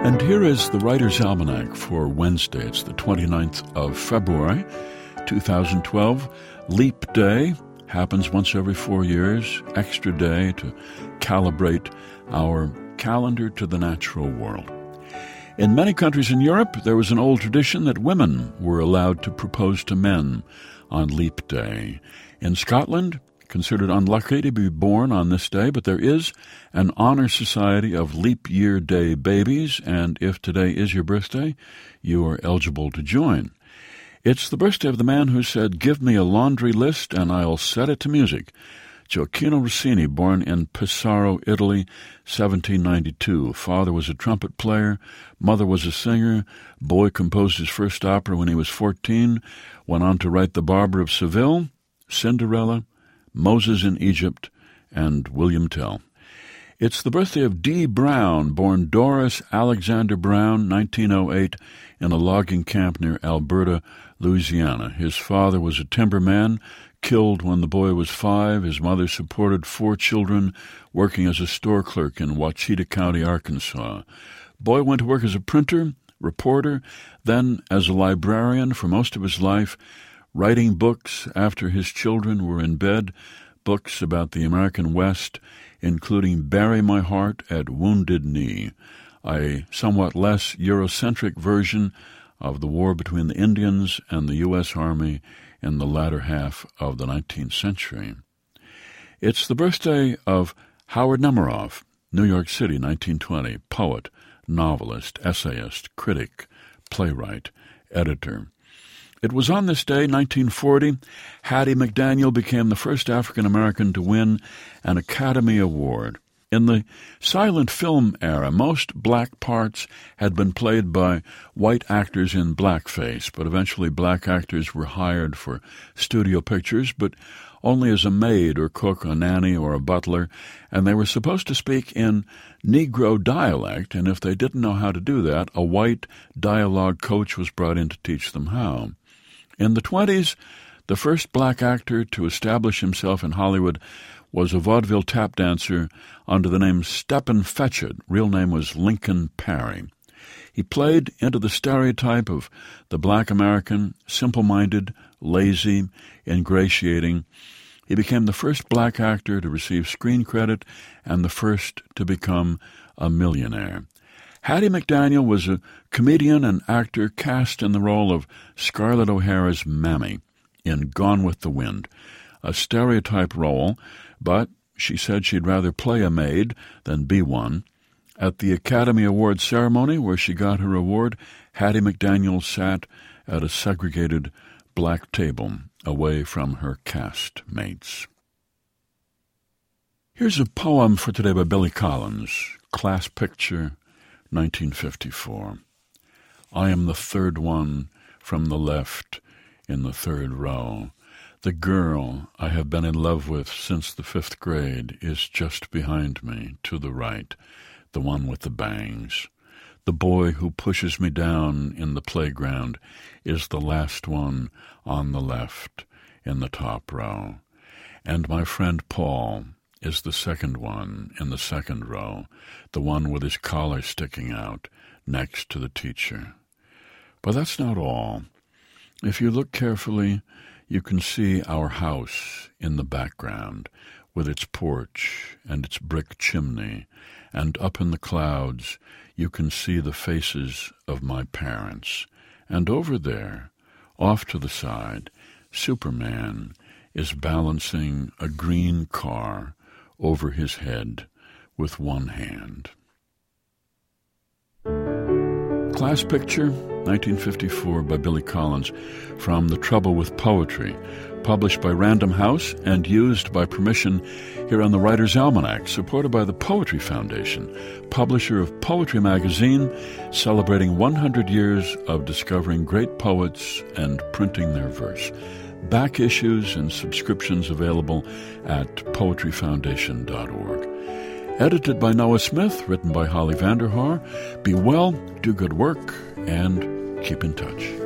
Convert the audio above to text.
And here is the Writer's Almanac for Wednesday. It's the 29th of February, 2012. Leap Day happens once every 4 years. Extra day to calibrate our calendar to the natural world. In many countries in Europe, there was an old tradition that women were allowed to propose to men on Leap Day. In Scotland, considered unlucky to be born on this day, but there is an honor society of leap year day babies, and if today is your birthday, you are eligible to join. It's the birthday of the man who said, "Give me a laundry list and I'll set it to music." Gioacchino Rossini, born in Pesaro, Italy, 1792. Father was a trumpet player, mother was a singer. Boy composed his first opera when he was 14, went on to write The Barber of Seville, Cinderella, Moses in Egypt, and William Tell. It's the birthday of D. Brown, born Doris Alexander Brown, 1908, in a logging camp near Alberta, Louisiana. His father was a timberman, killed when the boy was 5. His mother supported 4 children, working as a store clerk in Wachita County, Arkansas. Boy went to work as a printer, reporter, then as a librarian for most of his life, writing books after his children were in bed, books about the American West, including Bury My Heart at Wounded Knee, a somewhat less Eurocentric version of the war between the Indians and the U.S. Army in the latter half of the 19th century. It's the birthday of Howard Nemerov, New York City, 1920, poet, novelist, essayist, critic, playwright, editor. It was on this day, 1940, Hattie McDaniel became the first African-American to win an Academy Award. In the silent film era, most black parts had been played by white actors in blackface, but eventually black actors were hired for studio pictures, but only as a maid or cook, a nanny or a butler, and they were supposed to speak in Negro dialect, and if they didn't know how to do that, a white dialogue coach was brought in to teach them how. In the 1920s, the first black actor to establish himself in Hollywood was a vaudeville tap dancer under the name Stepin Fetchit. Real name was Lincoln Parry. He played into the stereotype of the black American, simple-minded, lazy, ingratiating. He became the first black actor to receive screen credit and the first to become a millionaire. Hattie McDaniel was a comedian and actor cast in the role of Scarlett O'Hara's Mammy in Gone with the Wind, a stereotype role, but she said she'd rather play a maid than be one. At the Academy Award ceremony where she got her award, Hattie McDaniel sat at a segregated black table away from her cast mates. Here's a poem for today by Billy Collins, Class Picture, 1954. I am the third one from the left in the third row. The girl I have been in love with since the 5th grade is just behind me, to the right, the one with the bangs. The boy who pushes me down in the playground is the last one on the left in the top row. And my friend Paul is the second one in the second row, the one with his collar sticking out next to the teacher. But that's not all. If you look carefully, you can see our house in the background with its porch and its brick chimney, and up in the clouds you can see the faces of my parents. And over there, off to the side, Superman is balancing a green car over his head with one hand. Class Picture, 1954, by Billy Collins, from The Trouble with Poetry, published by Random House and used by permission here on the Writer's Almanac, supported by the Poetry Foundation, publisher of Poetry Magazine, celebrating 100 years of discovering great poets and printing their verse. Back issues and subscriptions available at poetryfoundation.org. Edited by Noah Smith, written by Holly Vanderhaar. Be well, do good work, and keep in touch.